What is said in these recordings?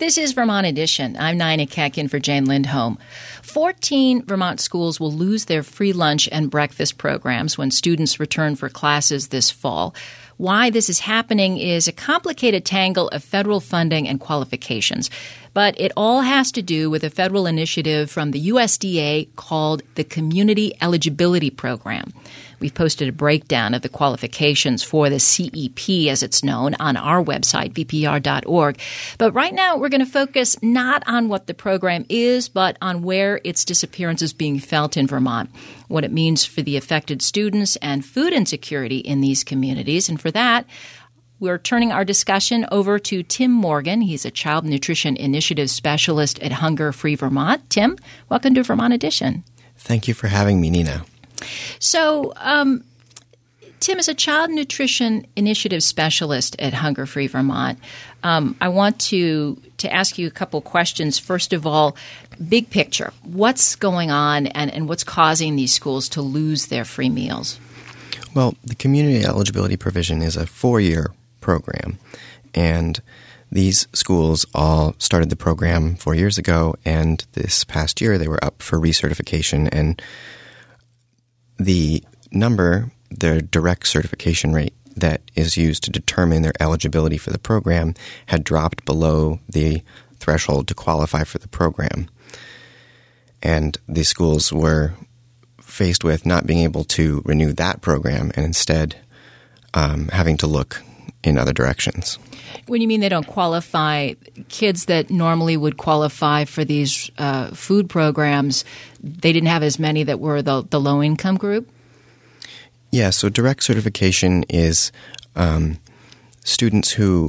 This is Vermont Edition. I'm Nina Keck in for Jane Lindholm. 14 Vermont schools will lose their free lunch and breakfast programs when students return for classes this fall. Why this is happening is a complicated tangle of federal funding and qualifications. But it all has to do with a federal initiative from the USDA called the Community Eligibility Program. We've posted a breakdown of the qualifications for the CEP, as it's known, on our website, vpr.org. But right now, we're going to focus not on what the program is, but on where its disappearance is being felt in Vermont, what it means for the affected students and food insecurity in these communities. And for that, we're turning our discussion over to Tim Morgan. He's a Child Nutrition Initiative Specialist at Hunger Free Vermont. Tim, welcome to Vermont Edition. Thank you for having me, Nina. So, Tim is a Child Nutrition Initiative Specialist at Hunger Free Vermont. I want to ask you a couple questions. First of all, big picture. What's going on and what's causing these schools to lose their free meals? Well, the community eligibility provision is a 4-year program, and these schools all started the program 4 years ago, and this past year they were up for recertification, and the direct certification rate that is used to determine their eligibility for the program had dropped below the threshold to qualify for the program. And these schools were faced with not being able to renew that program and instead having to look in other directions. When you mean they don't qualify, kids that normally would qualify for these food programs, they didn't have as many that were the low-income group? Yeah, so direct certification is students who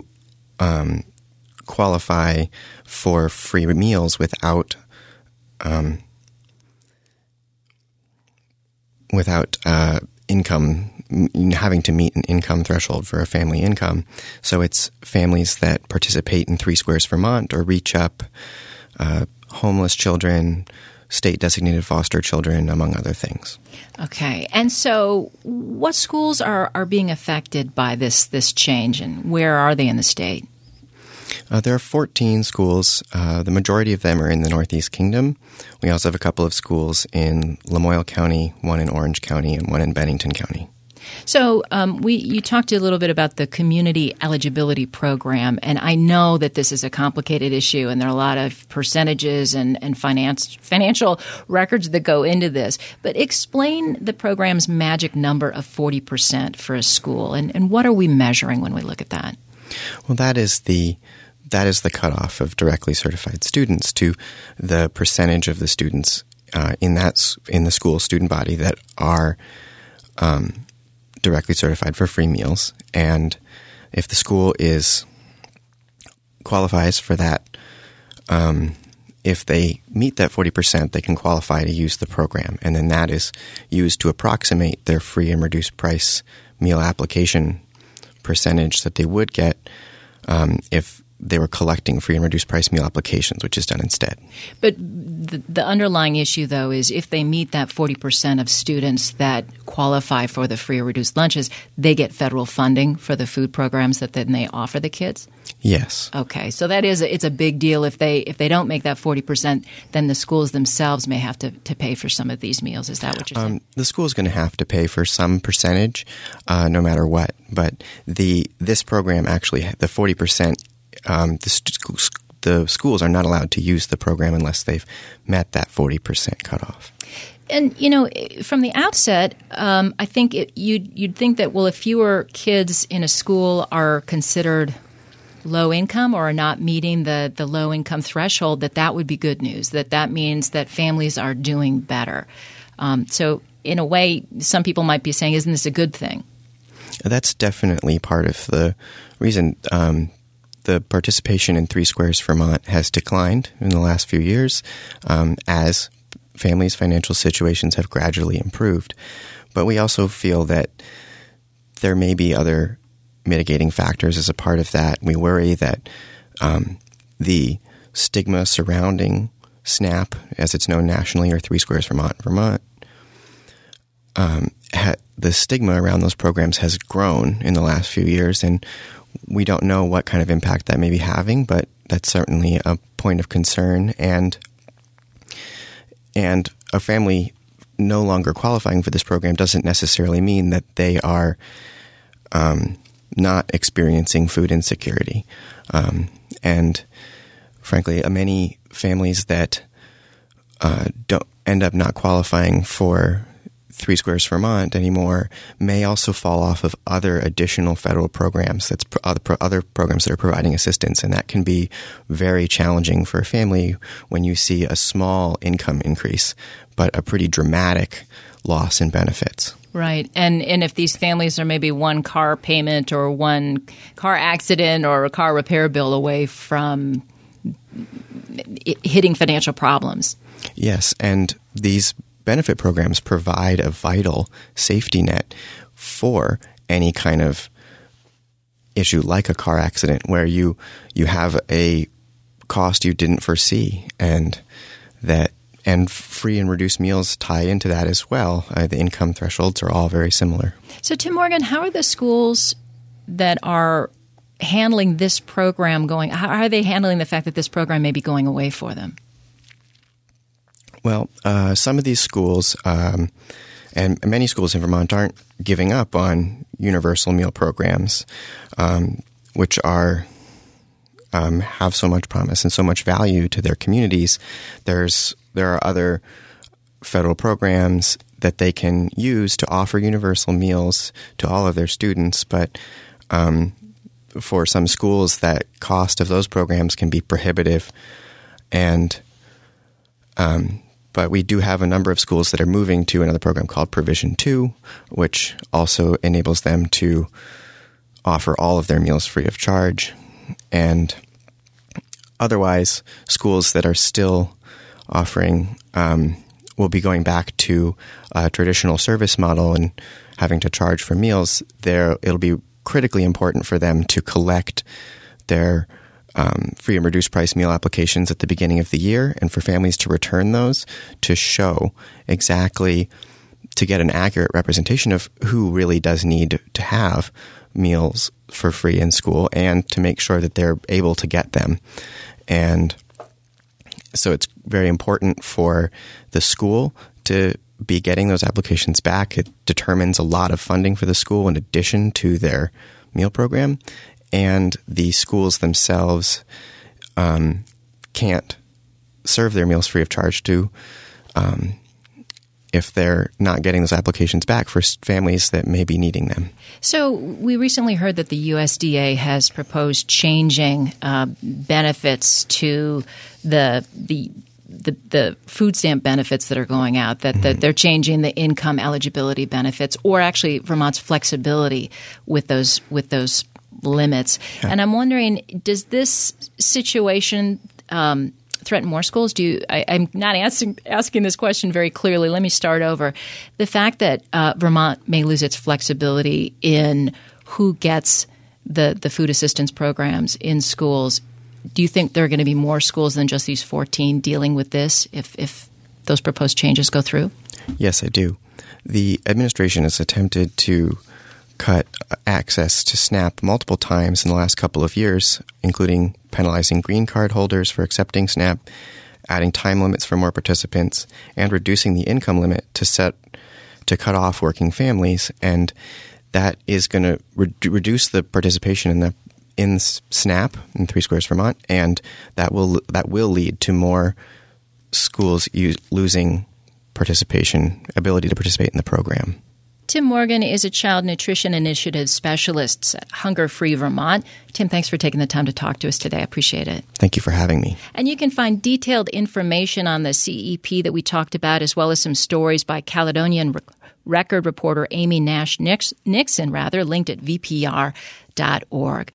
qualify for free meals without income, having to meet an income threshold for a family income. So it's families that participate in 3 Squares Vermont or Reach Up, homeless children, state-designated foster children, among other things. Okay. And so what schools are being affected by this change, and where are they in the state? There are 14 schools. The majority of them are in the Northeast Kingdom. We also have a couple of schools in Lamoille County, one in Orange County, and one in Bennington County. So you talked a little bit about the Community Eligibility Program, and I know that this is a complicated issue, and there are a lot of percentages and financial records that go into this. But explain the program's magic number of 40% for a school, and what are we measuring when we look at that? Well, that is the cutoff of directly certified students to the percentage of the students in the school student body that are directly certified for free meals. And if the school qualifies for that, if they meet that 40%, they can qualify to use the program. And then that is used to approximate their free and reduced price meal application percentage that they would get if they were collecting free and reduced price meal applications, which is done instead. But the underlying issue, though, is if they meet that 40% of students that qualify for the free or reduced lunches, they get federal funding for the food programs that then they offer the kids? Yes. Okay. So it's a big deal. If they don't make that 40%, then the schools themselves may have to pay for some of these meals. Is that what you're saying? The school is going to have to pay for some percentage, no matter what. But this program actually, the 40%, the schools are not allowed to use the program unless they've met that 40% cutoff. And, from the outset, I think you'd think that, well, if fewer kids in a school are considered low income or are not meeting the low income threshold, that would be good news, that means that families are doing better. So in a way, some people might be saying, isn't this a good thing? That's definitely part of the reason. The participation in 3 Squares Vermont has declined in the last few years as families' financial situations have gradually improved. But we also feel that there may be other mitigating factors as a part of that. We worry that the stigma surrounding SNAP, as it's known nationally, or 3 Squares Vermont, the stigma around those programs has grown in the last few years, and We don't know what kind of impact that may be having, but that's certainly a point of concern. And a family no longer qualifying for this program doesn't necessarily mean that they are not experiencing food insecurity. And frankly, many families that don't end up not qualifying for Three Squares Vermont anymore may also fall off of other additional federal programs, other programs that are providing assistance, and that can be very challenging for a family when you see a small income increase, but a pretty dramatic loss in benefits. Right. And if these families are maybe one car payment or one car accident or a car repair bill away from hitting financial problems. Yes, and these benefit programs provide a vital safety net for any kind of issue like a car accident where you have a cost you didn't foresee, and free and reduced meals tie into that as well. The income thresholds are all very similar. So, Tim Morgan, how are the schools that are handling this program going? How are they handling the fact that this program may be going away for them? Well, some of these schools and many schools in Vermont aren't giving up on universal meal programs, which are have so much promise and so much value to their communities. There are other federal programs that they can use to offer universal meals to all of their students, but for some schools, that cost of those programs can be prohibitive, but we do have a number of schools that are moving to another program called Provision 2, which also enables them to offer all of their meals free of charge. And otherwise, schools that are still offering will be going back to a traditional service model and having to charge for meals. It'll be critically important for them to collect their free and reduced price meal applications at the beginning of the year, and for families to return those to show exactly, to get an accurate representation of who really does need to have meals for free in school, and to make sure that they're able to get them. And so it's very important for the school to be getting those applications back. It determines a lot of funding for the school in addition to their meal program. And the schools themselves can't serve their meals free of charge if they're not getting those applications back for families that may be needing them. So we recently heard that the USDA has proposed changing benefits to the food stamp benefits that are going out, that they're changing the income eligibility benefits, or actually Vermont's flexibility with those limits. Yeah. And I'm wondering, does this situation threaten more schools? I'm not asking this question very clearly. Let me start over. The fact that Vermont may lose its flexibility in who gets the food assistance programs in schools, do you think there are going to be more schools than just these 14 dealing with this if those proposed changes go through? Yes, I do. The administration has attempted to cut access to SNAP multiple times in the last couple of years, including penalizing green card holders for accepting SNAP, adding time limits for more participants, and reducing the income limit to cut off working families. And that is going to reduce the participation in SNAP in Three Squares Vermont, and that will lead to more schools losing ability to participate in the program. Tim Morgan is a Child Nutrition Initiative Specialist at Hunger Free Vermont. Tim, thanks for taking the time to talk to us today. I appreciate it. Thank you for having me. And you can find detailed information on the CEP that we talked about, as well as some stories by Caledonian Record reporter Amy Nash Nixon, linked at vpr.org.